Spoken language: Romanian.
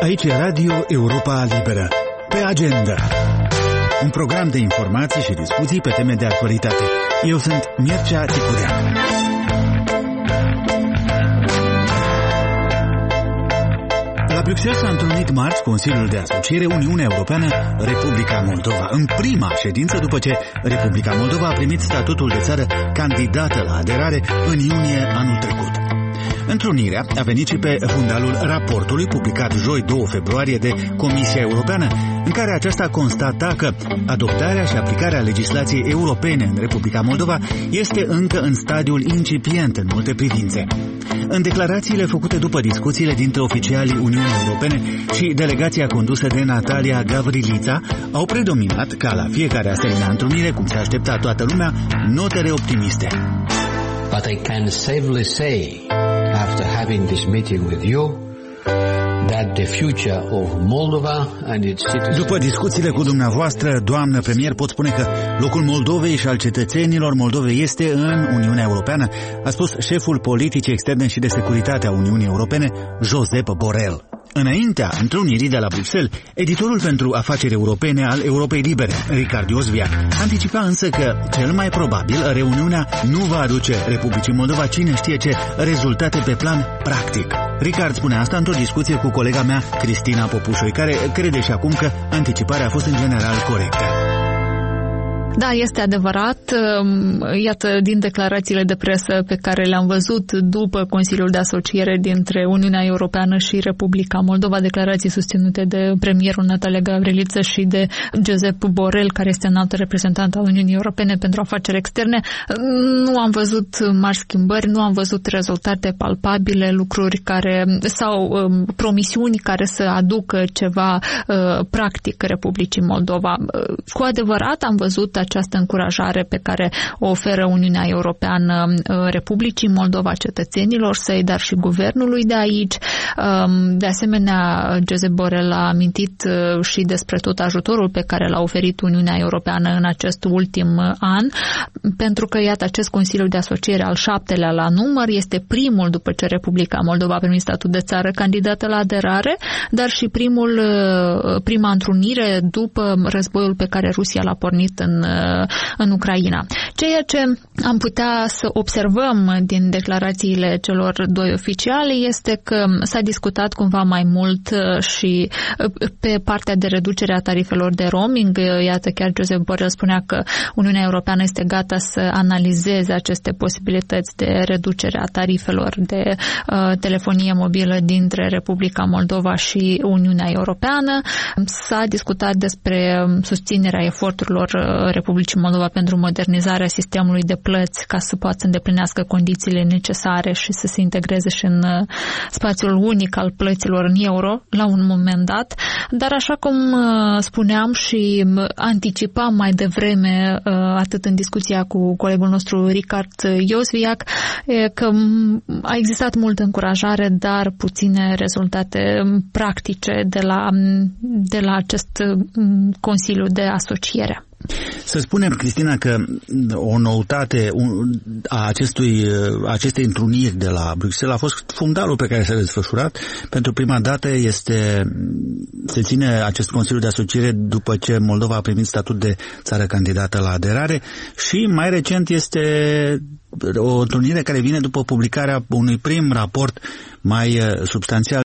Aici e Radio Europa Liberă. Pe agenda. Un program de informații și discuții pe teme de actualitate. Eu sunt Mircea Ticudean. La Bruxelles s-a întâlnit marți Consiliul de Asociere Uniunea Europeană-Republica Moldova, în prima ședință după ce Republica Moldova a primit statutul de țară candidată la aderare în iunie anul trecut. Întrunirea a venit și pe fundalul raportului publicat joi 2 februarie de Comisia Europeană, în care aceasta constata că adoptarea și aplicarea legislației europene în Republica Moldova este încă în stadiul incipient în multe privințe. În declarațiile făcute după discuțiile dintre oficialii Uniunii Europene și delegația condusă de Natalia Gavrilița, au predominat, ca la fiecare asemenea întrunire, cum se aștepta toată lumea, notele optimiste. But I can safely say, after having this meeting with you, that the future of Moldova and its citizens... După discuțiile cu dumneavoastră, doamnă premier, pot spune că locul Moldovei și al cetățenilor Moldovei este în Uniunea Europeană, a spus șeful politicii externe și de securitate a Uniunii Europene, Josep Borrell. Înaintea întrunirii de la Bruxelles, editorul pentru afaceri europene al Europei Libere, Ricard Iosviac, anticipa însă că, cel mai probabil, reuniunea nu va aduce Republicii Moldova cine știe ce rezultate pe plan practic. Ricard spune asta într-o discuție cu colega mea, Cristina Popușoi, care crede și acum că anticiparea a fost în general corectă. Da, este adevărat. Iată, din declarațiile de presă pe care le-am văzut după Consiliul de Asociere dintre Uniunea Europeană și Republica Moldova, declarații susținute de premierul Natalia Gavrilița și de Josep Borrell, care este înaltul reprezentant al Uniunii Europene pentru afaceri externe, nu am văzut mari schimbări, nu am văzut rezultate palpabile, lucruri care sau promisiuni care să aducă ceva practic Republicii Moldova. Cu adevărat am văzut această încurajare pe care o oferă Uniunea Europeană Republicii Moldova, cetățenilor săi, dar și guvernului de aici. De asemenea, Josep Borrell a amintit și despre tot ajutorul pe care l-a oferit Uniunea Europeană în acest ultim an, pentru că, iată, acest Consiliu de Asociere, al 7-lea la număr, este primul după ce Republica Moldova a primit statut de țară candidată la aderare, dar și prima întrunire după războiul pe care Rusia l-a pornit în Ucraina. Ceea ce am putea să observăm din declarațiile celor doi oficiali este că s-a discutat cumva mai mult și pe partea de reducere a tarifelor de roaming. Iată, chiar Josep Borrell spunea că Uniunea Europeană este gata să analizeze aceste posibilități de reducere a tarifelor de telefonie mobilă dintre Republica Moldova și Uniunea Europeană. S-a discutat despre susținerea eforturilor Republicii Moldova pentru modernizarea sistemului de plăți ca să poată să îndeplinească condițiile necesare și să se integreze și în spațiul unic al plăților în euro la un moment dat. Dar așa cum spuneam și anticipam mai devreme, atât în discuția cu colegul nostru Ricard Iosviac, că a existat multă încurajare, dar puține rezultate practice de la acest Consiliu de Asociere. Să spunem, Cristina, că o noutate a acestei întruniri de la Bruxelles a fost fundalul pe care s-a desfășurat. Pentru prima dată se ține acest Consiliu de Asociere după ce Moldova a primit statut de țară candidată la aderare și mai recent este o întrunire care vine după publicarea unui prim raport mai substanțial